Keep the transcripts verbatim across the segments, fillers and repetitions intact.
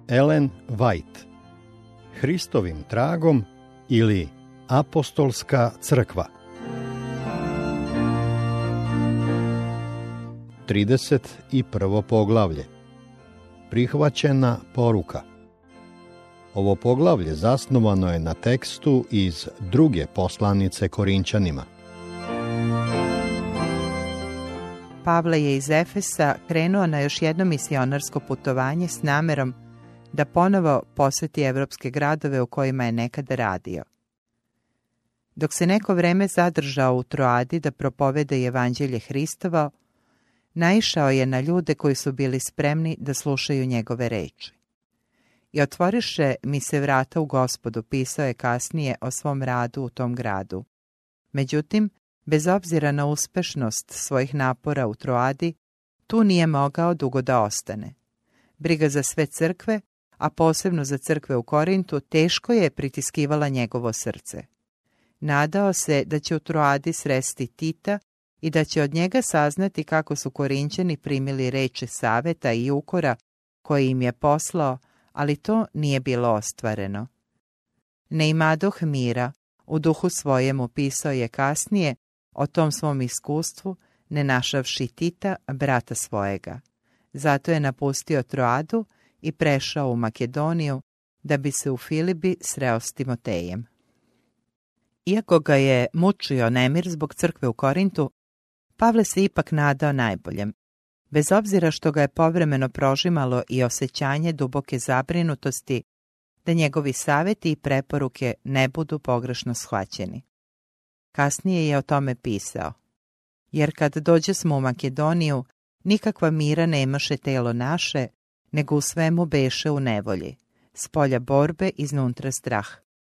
Ellen White. Hristovim tragom ili Apostolska crkva. trideset prvo poglavlje. Prihvaćena poruka. Ovo poglavlje zasnovano je na tekstu iz druge poslanice Korinćanima. Pavle je iz Efesa krenuo na još jedno misionarsko putovanje s namerom da ponovo poseti evropske gradove u kojima je nekada radio. Dok se neko vreme zadržao u Troadi da propovede evanđelje Hristovo, naišao je na ljude koji su bili spremni da slušaju njegove reči. I otvoriše mi se vrata u Gospodu, pisao je kasnije o svom radu u tom gradu. Međutim, bez obzira na uspešnost svojih napora u Troadi, tu nije mogao dugo da ostane. Briga za sve crkve, a posebno za crkve u Korintu, teško je pritiskivala njegovo srce. Nadao se da će u Troadi sresti Tita i da će od njega saznati kako su Korinćani primili reči saveta i ukora koje im je poslao, ali to nije bilo ostvareno. Ne imadoh mira, u duhu svojemu pisao je kasnije o tom svom iskustvu, ne našavši Tita, brata svojega. Zato je napustio Troadu i prešao u Makedoniju, da bi se u Filipi sreo s Timotejem. Iako ga je mučio nemir zbog crkve u Korintu, Pavle se ipak nadao najboljem. Bez obzira što ga je povremeno prožimalo i osjećanje duboke zabrinutosti da njegovi savjeti i preporuke ne budu pogrešno shvaćeni. Kasnije je o tome pisao. Jer kad dođe smo u Makedoniju, nikakva mira nemaše telo naše, nego u svemu beše u nevolji, s polja borbe iznutra strah.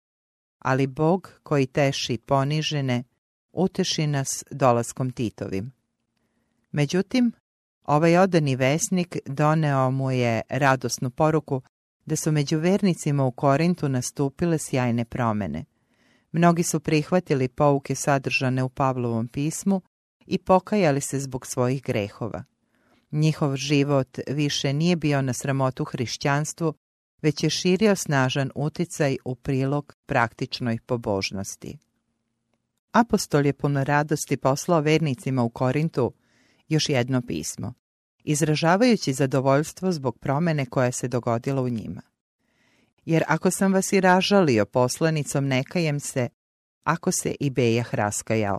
Ali Bog koji teši ponižene, uteši nas dolaskom Titovim. Međutim, ovaj odani vesnik doneo mu je radosnu poruku da su među vernicima u Korintu nastupile sjajne promene. Mnogi su prihvatili pouke sadržane u Pavlovom pismu i pokajali se zbog svojih grehova. Njihov život više nije bio na sramotu hrišćanstvu, već je širio snažan uticaj u prilog praktičnoj pobožnosti. Apostol je puno radosti poslao vernicima u Korintu još jedno pismo, izražavajući zadovoljstvo zbog promene koja se dogodila u njima. Jer ako sam vas i ražalio poslanicom, ne kajem se, ako se i bejah raskajao.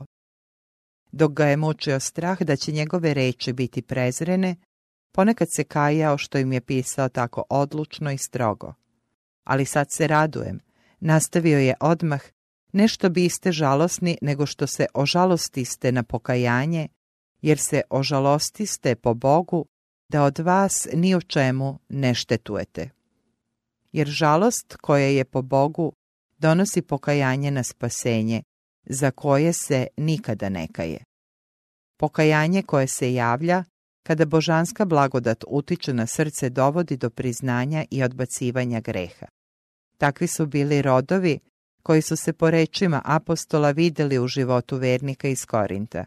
Dok ga je mučio strah da će njegove reči biti prezrene, ponekad se kajao što im je pisao tako odlučno i strogo. Ali sad se radujem, nastavio je odmah, nešto biste žalosni nego što se ožalostiste na pokajanje, jer se ožalostiste po Bogu da od vas ni u čemu ne štetujete. Jer žalost koja je po Bogu donosi pokajanje na spasenje, za koje se nikada ne kaje. Pokajanje koje se javlja kada božanska blagodat utiče na srce dovodi do priznanja i odbacivanja greha. Takvi su bili rodovi koji su se po rečima apostola vidjeli u životu vernika iz Korinta.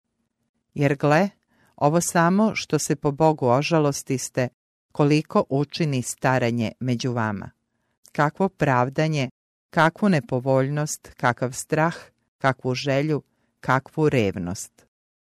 Jer gle, ovo samo što se po Bogu ožalostiste, koliko učini staranje među vama. Kakvo pravdanje, kakvu nepovoljnost, kakav strah, kakvu želju, kakvu revnost.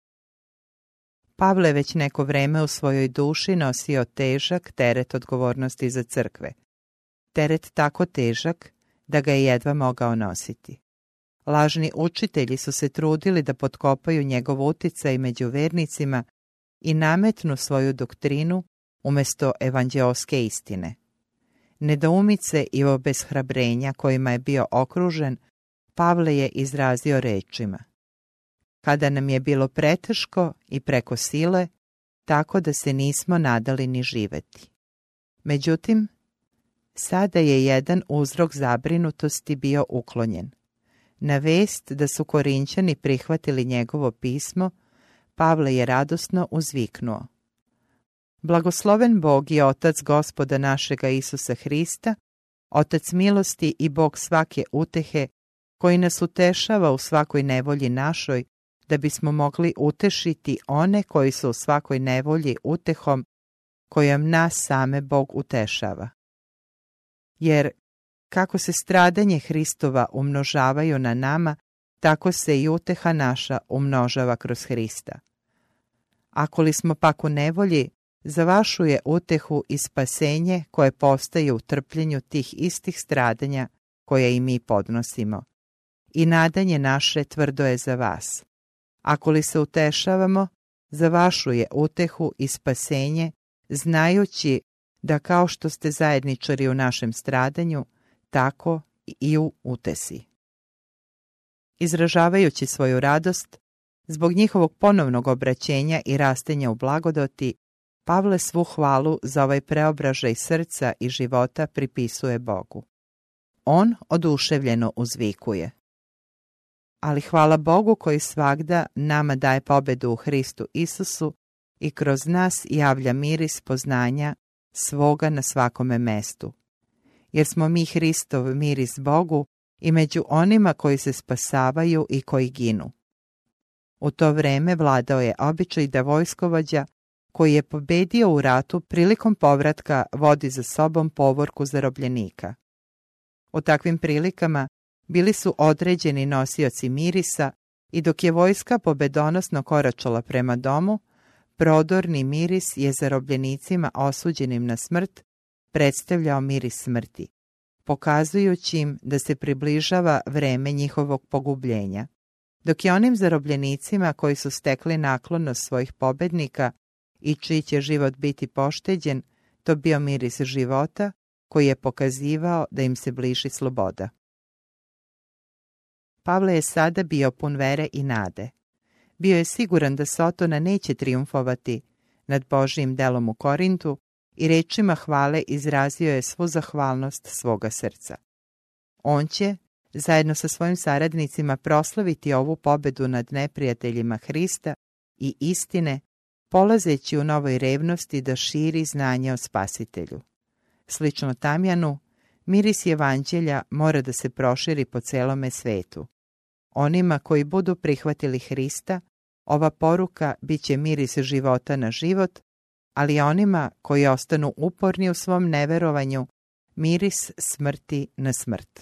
Pavle već neko vreme u svojoj duši nosio težak teret odgovornosti za crkve. Teret tako težak da ga je jedva mogao nositi. Lažni učitelji su se trudili da potkopaju njegov uticaj među vernicima i nametnu svoju doktrinu umjesto evanđeoske istine. Nedoumice i obeshrabrenja kojima je bio okružen, Pavle je izrazio rečima: kada nam je bilo preteško i preko sile, tako da se nismo nadali ni živeti. Međutim, sada je jedan uzrok zabrinutosti bio uklonjen. Na vest da su Korinćani prihvatili njegovo pismo, Pavle je radosno uzviknuo: blagosloven Bog i Otac Gospoda našega Isusa Hrista, Otac milosti i Bog svake utehe, koji nas utešava u svakoj nevolji našoj, da bismo mogli utešiti one koji su u svakoj nevolji utehom, kojom nas same Bog utešava. jer kako se stradanje Hristova umnožavaju na nama, tako se i uteha naša umnožava kroz Hrista. Ako li smo pak u nevolji, za vašu je utehu i spasenje koje postaje u trpljenju tih istih stradanja koje i mi podnosimo. I nadanje naše tvrdo je za vas. Ako li se utešavamo, za vašu je utehu i spasenje, znajući da kao što ste zajedničari u našem stradanju, tako i u utesi. Izražavajući svoju radost, zbog njihovog ponovnog obraćenja i rastenja u blagodati, Pavle svu hvalu za ovaj preobražaj srca i života pripisuje Bogu. On oduševljeno uzvikuje: ali hvala Bogu koji svagda nama daje pobedu u Hristu Isusu i kroz nas javlja miris poznanja svoga na svakome mestu. Jer smo mi Hristov miris Bogu i među onima koji se spasavaju i koji ginu. U to vreme vladao je običaj da vojskovođa koji je pobedio u ratu prilikom povratka vodi za sobom povorku zarobljenika. U takvim prilikama bili su određeni nosioci mirisa i dok je vojska pobedonosno koračala prema domu, prodorni miris je zarobljenicima osuđenim na smrt predstavljao miris smrti, pokazujući im da se približava vreme njihovog pogubljenja, dok je onim zarobljenicima koji su stekli naklonost svojih pobednika i čiji će život biti pošteđen, to bio miris života koji je pokazivao da im se bliži sloboda. Pavle je sada bio pun vere i nade. Bio je siguran da Sotona neće trijumfovati nad Božijim delom u Korintu i rečima hvale izrazio je svu zahvalnost svoga srca. On će, zajedno sa svojim saradnicima, proslaviti ovu pobedu nad neprijateljima Hrista i istine, polazeći u novoj revnosti da širi znanje o Spasitelju. Slično Tamjanu, miris evanđelja mora da se proširi po celome svetu. Onima koji budu prihvatili Hrista, ova poruka bit će miris života na život, ali onima koji ostanu uporni u svom neverovanju, miris smrti na smrt.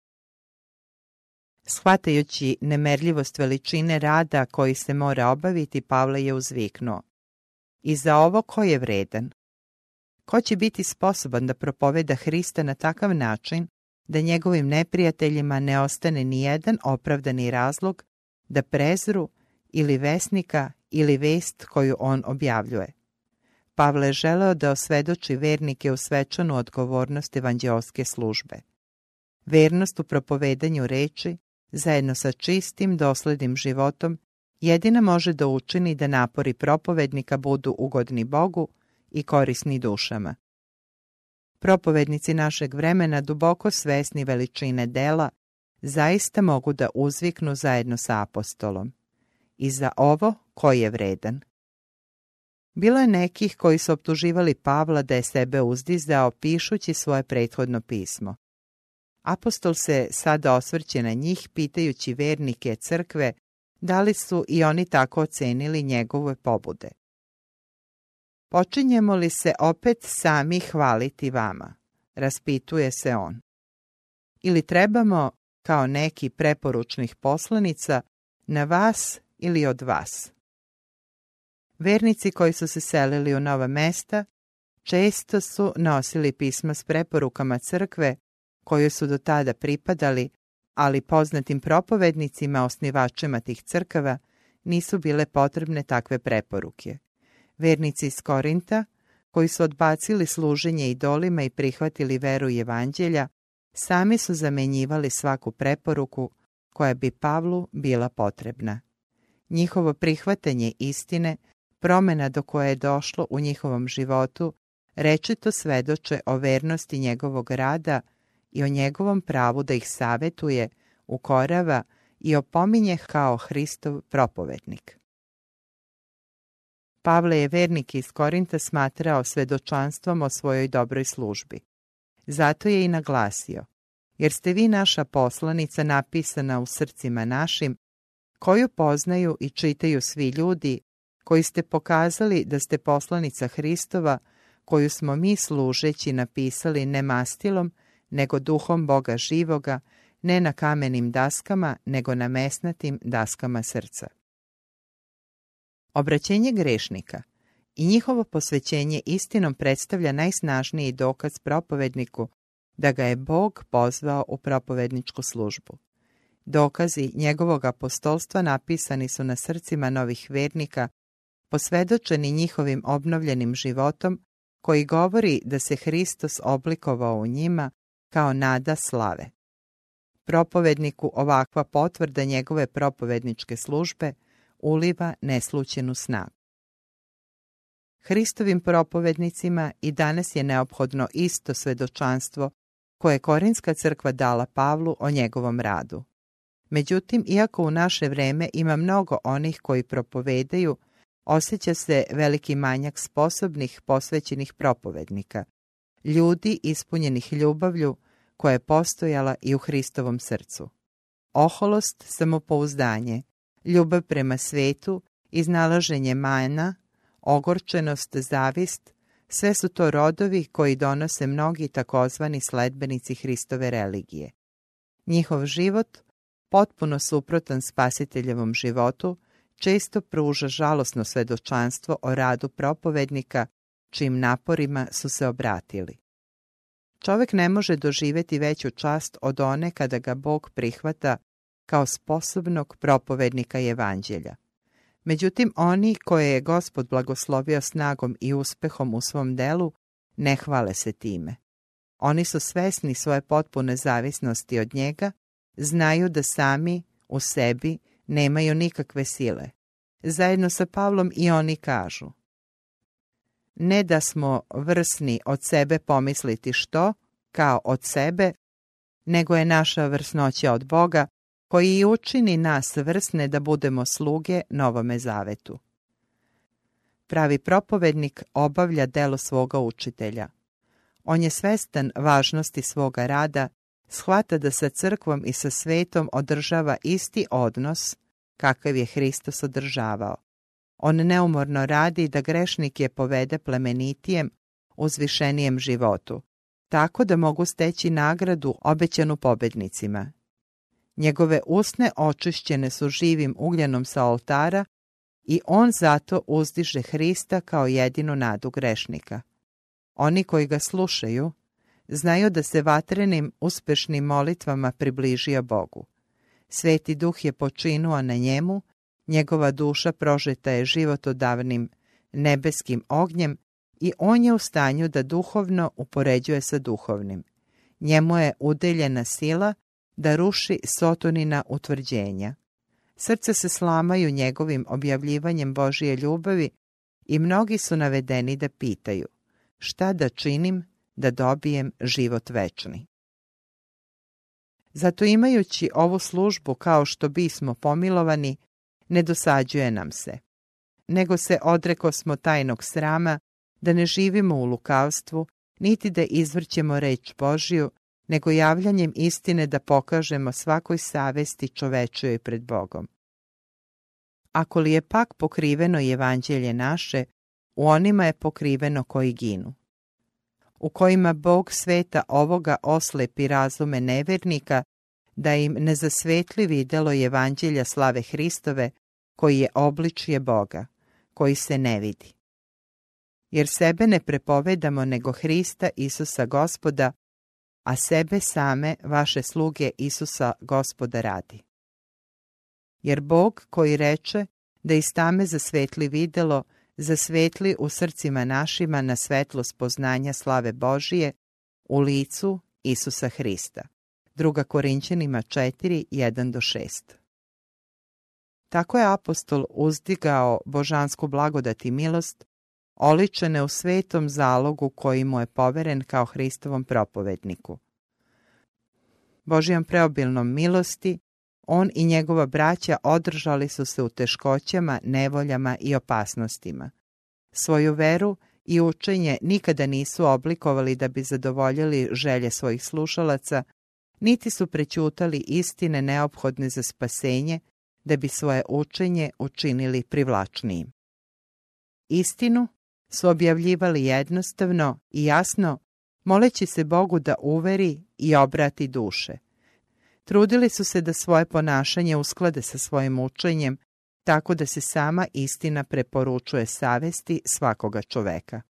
Shvatajući nemerljivost veličine rada koji se mora obaviti, Pavle je uzviknuo: i za ovo ko je vredan? Ko će biti sposoban da propoveda Hrista na takav način da njegovim neprijateljima ne ostane ni jedan opravdani razlog da prezru ili vesnika ili vest koju on objavljuje? Pavle je želeo da osvedoči vernike u svečanu odgovornost evanđeoske službe. Vernost u propovedanju reči, zajedno sa čistim, doslednim životom, jedina može da učini da napori propovednika budu ugodni Bogu i korisni dušama. Propovednici našeg vremena, duboko svesni veličine dela, zaista mogu da uzviknu zajedno sa apostolom: i za ovo ko je vredan? Bilo je nekih koji su optuživali Pavla da je sebe uzdizao pišući svoje prethodno pismo. Apostol se sada osvrće na njih pitajući vernike crkve da li su i oni tako ocenili njegove pobude. Počinjemo li se opet sami hvaliti vama? Raspituje se on. Ili trebamo, kao neki preporučnih poslanica, na vas ili od vas? Vernici koji su se selili u nova mesta često su nosili pisma s preporukama crkve kojoj su do tada pripadali, ali poznatim propovednicima, osnivačima tih crkava, nisu bile potrebne takve preporuke. Vernici iz Korinta, koji su odbacili služenje idolima i prihvatili veru i evanđelja, sami su zamenjivali svaku preporuku koja bi Pavlu bila potrebna. Njihovo prihvatanje istine, promena do koje je došlo u njihovom životu, rečito svedoče o vernosti njegovog rada i o njegovom pravu da ih savetuje, ukorava i opominje kao Hristov propovednik. Pavle je vernike iz Korinta smatrao svedočanstvom o svojoj dobroj službi. Zato je i naglasio: jer ste vi naša poslanica napisana u srcima našim, koju poznaju i čitaju svi ljudi, koji ste pokazali da ste poslanica Hristova, koju smo mi služeći napisali ne mastilom, nego duhom Boga živoga, ne na kamenim daskama, nego na mesnatim daskama srca. Obraćenje grešnika i njihovo posvećenje istinom predstavlja najsnažniji dokaz propovedniku da ga je Bog pozvao u propovedničku službu. Dokazi njegovog apostolstva napisani su na srcima novih vernika, posvedočeni njihovim obnovljenim životom, koji govori da se Hristos oblikovao u njima kao nada slave. Propovedniku ovakva potvrda njegove propovedničke službe uliva neslućenu snagu. Hristovim propovednicima i danas je neophodno isto svedočanstvo koje je Korinska crkva dala Pavlu o njegovom radu. Međutim, iako u naše vreme ima mnogo onih koji propovedaju, osjeća se veliki manjak sposobnih, posvećenih propovednika, ljudi ispunjenih ljubavlju koja je postojala i u Hristovom srcu. Oholost, samopouzdanje, ljubav prema svetu, iznalaženje mana, ogorčenost, zavist, sve su to rodovi koji donose mnogi takozvani sledbenici Hristove religije. Njihov život, potpuno suprotan Spasiteljevom životu, često pruža žalosno svedočanstvo o radu propovednika, čijim naporima su se obratili. Čovjek ne može doživjeti veću čast od one kada ga Bog prihvata kao sposobnog propovednika evanđelja. Međutim, oni koje je Gospod blagoslovio snagom i uspehom u svom delu, ne hvale se time. Oni su svesni svoje potpune zavisnosti od njega, znaju da sami u sebi nemaju nikakve sile. Zajedno sa Pavlom i oni kažu: ne da smo vrsni od sebe pomisliti što, kao od sebe, nego je naša vrsnoća od Boga, koji i učini nas vrsne da budemo sluge Novome Zavetu. Pravi propovednik obavlja delo svoga učitelja. On je svestan važnosti svoga rada, shvata da sa crkvom i sa svetom održava isti odnos kakav je Hristos održavao. On neumorno radi da grešnike povede plemenitijem, uzvišenijem životu, tako da mogu steći nagradu obećanu pobednicima. Njegove usne očišćene su živim ugljenom sa oltara i on zato uzdiže Hrista kao jedinu nadu grešnika. Oni koji ga slušaju znaju da se vatrenim uspešnim molitvama približio Bogu. Sveti Duh je počinuo na njemu, njegova duša prožeta je životodavnim nebeskim ognjem i on je u stanju da duhovno upoređuje sa duhovnim. Njemu je udeljena sila da ruši Sotonina utvrđenja. Srce se slamaju njegovim objavljivanjem Božije ljubavi i mnogi su navedeni da pitaju: šta da činim da dobijem život večni? Zato imajući ovu službu kao što bismo pomilovani, ne dosađuje nam se, nego se odrekosmo tajnog srama, da ne živimo u lukavstvu, niti da izvrćemo reč Božiju, nego javljanjem istine da pokažemo svakoj savesti čovečoj pred Bogom. Ako li je pak pokriveno evanđelje naše, u onima je pokriveno koji ginu, u kojima Bog sveta ovoga oslepi razume nevernika, da im ne zasvetli videlo evanđelja slave Hristove, koji je obličje Boga, koji se ne vidi. Jer sebe ne prepovedamo nego Hrista Isusa Gospoda, a sebe same vaše sluge Isusa Gospoda radi. Jer Bog koji reče da iz tame zasvetli videlo, zasvetli u srcima našima na svetlost poznanja slave Božije u licu Isusa Hrista. Druga Korinćanima četiri, jedan do šest. Tako je apostol uzdigao božansku blagodat i milost, oličene u svetom zalogu koji mu je poveren kao Hristovom propovedniku. Božijom preobilnom milosti, on i njegova braća održali su se u teškoćama, nevoljama i opasnostima. Svoju veru i učenje nikada nisu oblikovali da bi zadovoljili želje svojih slušalaca, niti su prećutali istine neophodne za spasenje, da bi svoje učenje učinili privlačnijim. Istinu su objavljivali jednostavno i jasno moleći se Bogu da uveri i obrati duše. Trudili su se da svoje ponašanje usklade sa svojim učenjem, tako da se sama istina preporučuje savesti svakoga čoveka.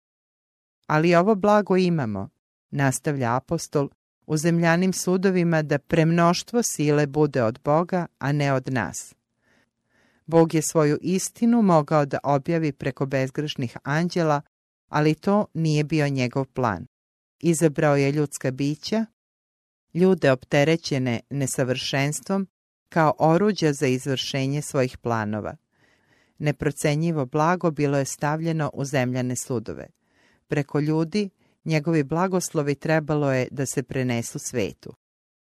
Ali ovo blago imamo, nastavlja apostol, u zemljanim sudovima da premnoštvo sile bude od Boga, a ne od nas. Bog je svoju istinu mogao da objavi preko bezgrešnih anđela, ali to nije bio njegov plan. Izabrao je ljudska bića, ljude opterećene nesavršenstvom, kao oruđa za izvršenje svojih planova. Neprocenjivo blago bilo je stavljeno u zemljane sudove. Preko ljudi, njegovi blagoslovi trebalo je da se prenesu svetu.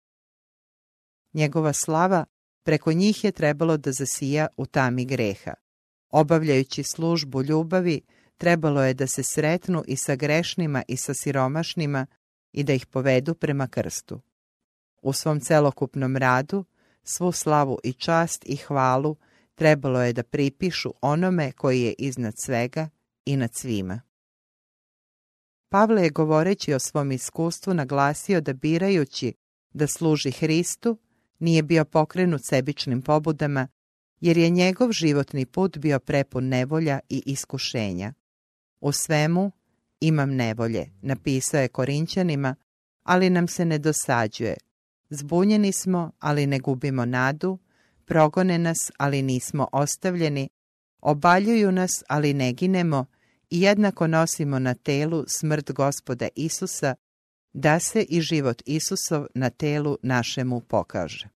Njegova slava preko njih je trebalo da zasija u tami greha. Obavljajući službu ljubavi, trebalo je da se sretnu i sa grešnima i sa siromašnima i da ih povedu prema krstu. U svom celokupnom radu, svu slavu i čast i hvalu trebalo je da pripišu onome koji je iznad svega i nad svima. Pavle je govoreći o svom iskustvu naglasio da birajući da služi Hristu nije bio pokrenut sebičnim pobudama, jer je njegov životni put bio prepun nevolja i iskušenja. U svemu imam nevolje, napisao je Korinćanima, ali nam se ne dosađuje. Zbunjeni smo, ali ne gubimo nadu, progone nas, ali nismo ostavljeni, obaljuju nas, ali ne ginemo, i jednako nosimo na telu smrt Gospoda Isusa, da se i život Isusov na telu našemu pokaže.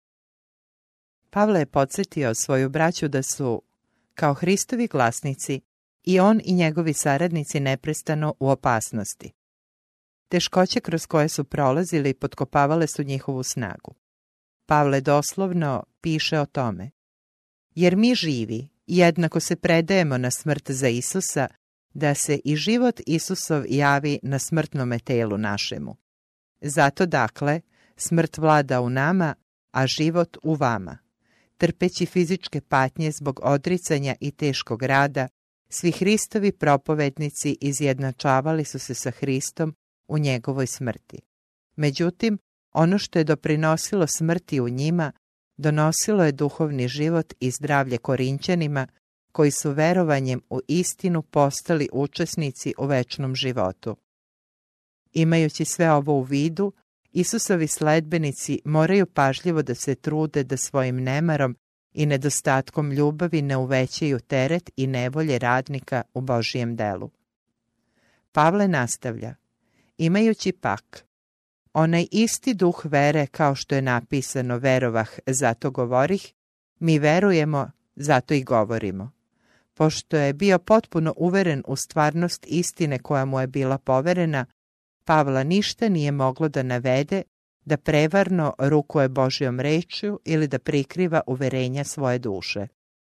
Pavle je podsjetio svoju braću da su, kao Hristovi glasnici, i on i njegovi saradnici neprestano u opasnosti. Teškoće kroz koje su prolazili potkopavale su njihovu snagu. Pavle doslovno piše o tome: jer mi živi jednako se predajemo na smrt za Isusa, da se i život Isusov javi na smrtnome telu našemu. Zato dakle, smrt vlada u nama, a život u vama. Trpeći fizičke patnje zbog odricanja i teškog rada, svi Hristovi propovednici izjednačavali su se sa Hristom u njegovoj smrti. Međutim, ono što je doprinosilo smrti u njima, donosilo je duhovni život i zdravlje Korinćanima, koji su verovanjem u istinu postali učesnici u večnom životu. Imajući sve ovo u vidu, Isusovi sledbenici moraju pažljivo da se trude da svojim nemarom i nedostatkom ljubavi ne uvećaju teret i nevolje radnika u Božijem delu. Pavle nastavlja: imajući pak onaj isti duh vere, kao što je napisano verovah, zato govorih, mi verujemo, zato i govorimo. Pošto je bio potpuno uveren u stvarnost istine koja mu je bila poverena, Pavla ništa nije moglo da navede da prevarno rukuje Božjom rečju ili da prikriva uverenja svoje duše.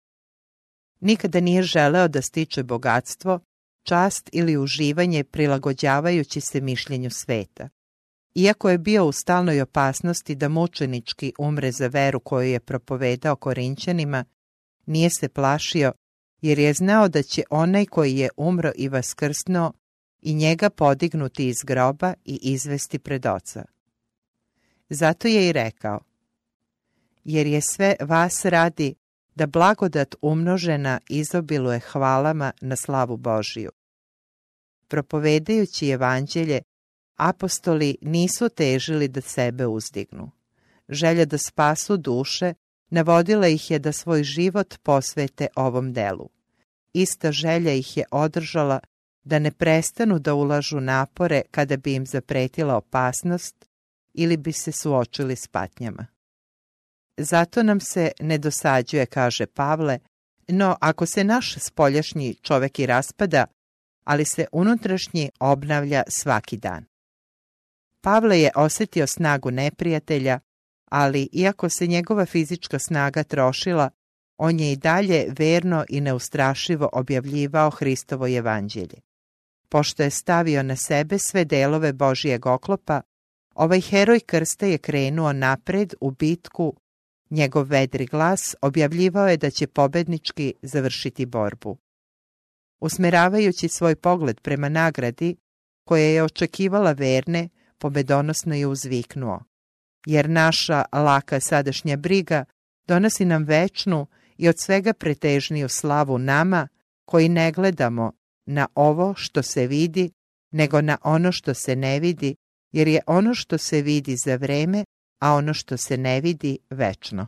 Nikada nije želeo da stiče bogatstvo, čast ili uživanje prilagođavajući se mišljenju sveta. Iako je bio u stalnoj opasnosti da mučenički umre za veru koju je propovedao Korinćanima, nije se plašio, jer je znao da će onaj koji je umro i vaskrsnuo i njega podignuti iz groba i izvesti pred Oca. Zato je i rekao: jer je sve vas radi da blagodat umnožena izobiluje hvalama na slavu Božiju. Propovedajući evanđelje, apostoli nisu težili da sebe uzdignu. Želja da spasu duše navodila ih je da svoj život posvete ovom delu. Ista želja ih je održala da ne prestanu da ulažu napore kada bi im zapretila opasnost ili bi se suočili s patnjama. Zato nam se ne dosađuje, kaže Pavle, no ako se naš spoljašnji čovek i raspada, ali se unutrašnji obnavlja svaki dan. Pavle je osjetio snagu neprijatelja, ali iako se njegova fizička snaga trošila, on je i dalje verno i neustrašivo objavljivao Hristovo evanđelje. Pošto je stavio na sebe sve delove Božijeg oklopa, ovaj heroj krsta je krenuo napred u bitku. Njegov vedri glas objavljivao je da će pobednički završiti borbu. Usmeravajući svoj pogled prema nagradi, koje je očekivala verne, pobedonosno je uzviknuo: jer naša laka sadašnja briga donosi nam večnu i od svega pretežniju slavu nama, koji ne gledamo na ovo što se vidi, nego na ono što se ne vidi, jer je ono što se vidi za vreme, a ono što se ne vidi večno.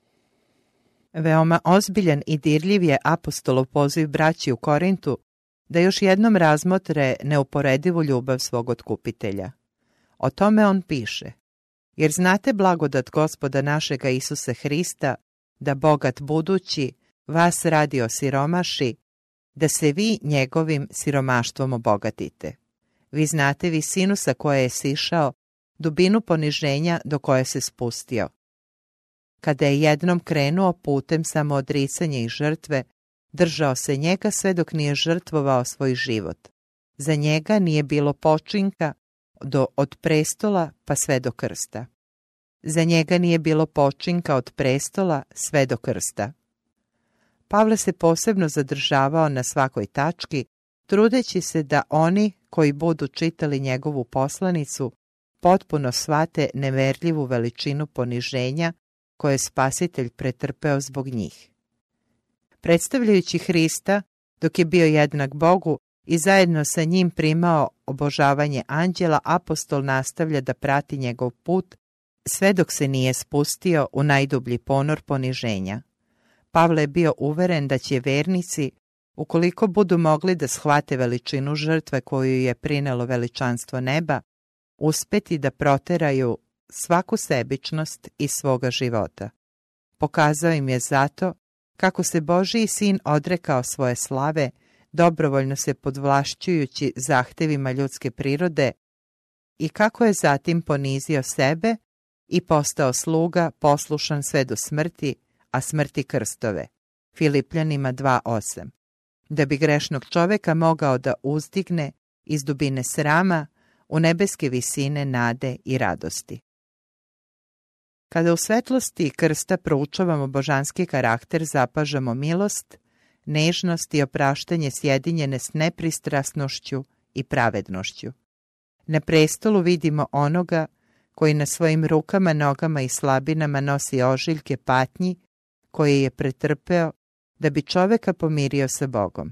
Veoma ozbiljan i dirljiv je apostolov poziv braći u Korintu da još jednom razmotre neuporedivu ljubav svog otkupitelja. O tome on piše: jer znate blagodat Gospoda našega Isusa Hrista, da bogat budući vas radi osiromaši, da se vi njegovim siromaštvom obogatite. Vi znate visinu sa koje je sišao, dubinu poniženja do koje se spustio. Kada je jednom krenuo putem samoodricanja i žrtve, držao se njega sve dok nije žrtvovao svoj život. Za njega nije bilo počinka do, od prestola pa sve do krsta. Za njega nije bilo počinka od prestola sve do krsta. Pavle se posebno zadržavao na svakoj tački, trudeći se da oni koji budu čitali njegovu poslanicu potpuno shvate nemerljivu veličinu poniženja koje je Spasitelj pretrpeo zbog njih. Predstavljajući Hrista, dok je bio jednak Bogu i zajedno sa njim primao obožavanje anđela, apostol nastavlja da prati njegov put sve dok se nije spustio u najdublji ponor poniženja. Pavle je bio uveren da će vernici, ukoliko budu mogli da shvate veličinu žrtve koju je prinelo veličanstvo neba, uspeti da proteraju svaku sebičnost iz svoga života. Pokazao im je zato kako se Božiji sin odrekao svoje slave, dobrovoljno se podvlašćujući zahtevima ljudske prirode, i kako je zatim ponizio sebe i postao sluga poslušan sve do smrti, a smrti krstove. Filipljanima dva osam. Da bi grešnog čoveka mogao da uzdigne iz dubine srama u nebeske visine nade i radosti. Kada u svetlosti krsta proučavamo božanski karakter, zapažamo milost, nežnost i opraštanje sjedinjene s nepristrasnošću i pravednošću. Na prestolu vidimo onoga koji na svojim rukama, nogama i slabinama nosi ožiljke patnji koje je pretrpeo da bi čoveka pomirio sa Bogom.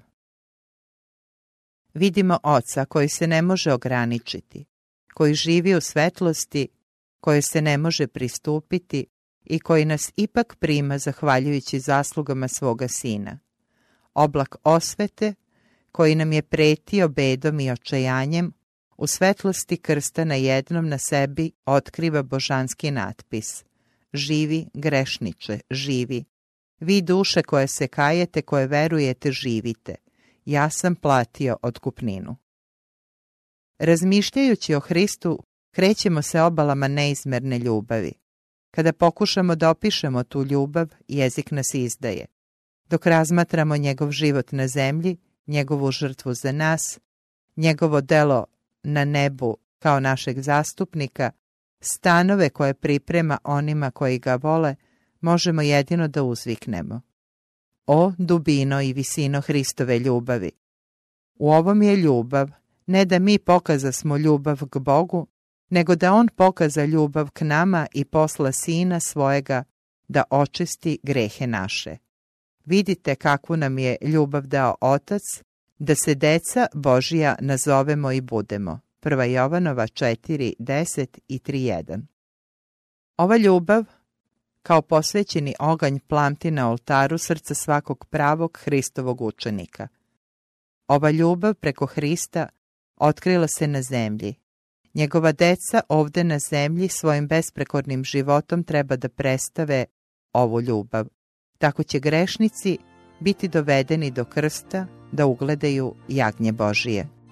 Vidimo Oca koji se ne može ograničiti, koji živi u svetlosti koje se ne može pristupiti i koji nas ipak prima zahvaljujući zaslugama svoga Sina. Oblak osvete koji nam je pretio bedom i očajanjem, u svetlosti krsta na jednom na sebi otkriva božanski natpis: živi grešniče, živi. Vi duše koje se kajete, koje verujete, živite. Ja sam platio otkupninu. Razmišljajući o Hristu, krećemo se obalama neizmerne ljubavi. Kada pokušamo da opišemo tu ljubav, jezik nas izdaje. Dok razmatramo njegov život na zemlji, njegovu žrtvu za nas, njegovo delo na nebu kao našeg zastupnika, stanove koje priprema onima koji ga vole, možemo jedino da uzviknemo: o dubino i visino Hristove ljubavi! U ovom je ljubav, ne da mi pokazasmo ljubav k Bogu, nego da on pokaza ljubav k nama i posla Sina svojega da očisti grehe naše. Vidite kakvu nam je ljubav dao Otac, da se deca Božija nazovemo i budemo. Prva Jovanova četiri deset i tri jedan. Ova ljubav, kao posvećeni oganj, plamti na oltaru srca svakog pravog Hristovog učenika. Ova ljubav preko Hrista otkrila se na zemlji. Njegova deca ovde na zemlji svojim besprekornim životom treba da predstave ovu ljubav. Tako će grešnici biti dovedeni do krsta da ugledaju jagnje Božije.